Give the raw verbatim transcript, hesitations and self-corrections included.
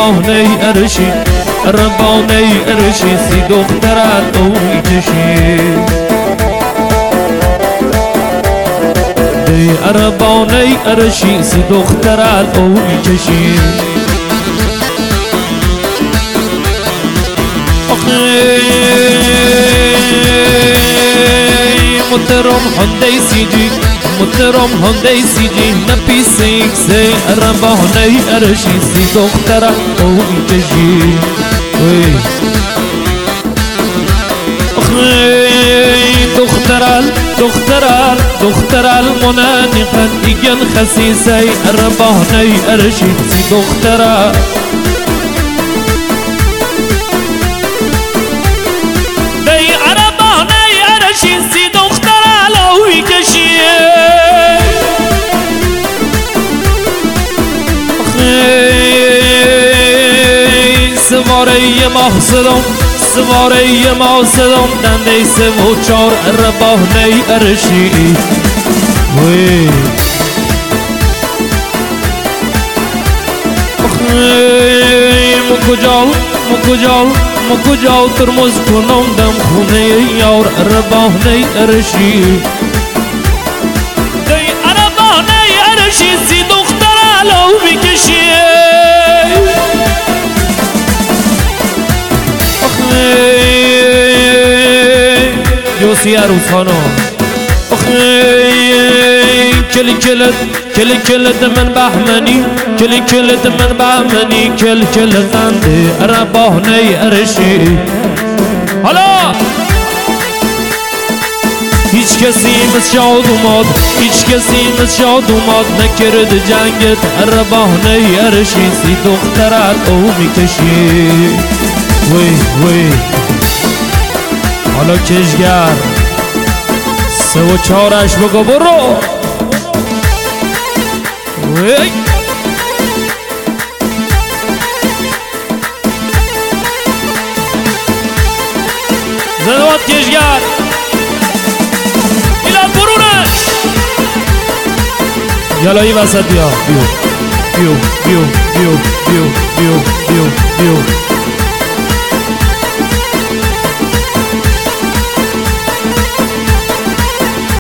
رباني ارشي رباني ارشي سي دخترات او میکشی دی رباني ارشي سي دخترات او میکشی مترم هندي سيجي مترم هندي سيجي نبي سيك سي رباني ارشي سي دخترة او میکشی وي اخي دخترال دخترال دخترال منانقا ايجن خسيسي رباني ارشي سي دخترة سي دخترة لو يكشي سواري محصدم سواري محصدم دندي سو چار رباني ارشي وي مكجال مكجال مكجال ترمز کنم دم خونه یار رباني ارشي دی رباني ارشي سي دخترة لو میکشی يوسي عروس خانم كل كلت كل كلت من بحمني كل كلت من بحمني كل كلت عندي رباني ارشي هلا هیچ کسی مثل شاد اومد هیچ کسی مثل شاد اومد نکرد جنگت رباني ارشي سي دخترت او میکشی وی وی حالا کشگر سه و چارش بگو برو وی زدوات کشگر ایلان برونش یالا این وسط بیا بیو بیو بیو بیو بیو بیو بیو بیو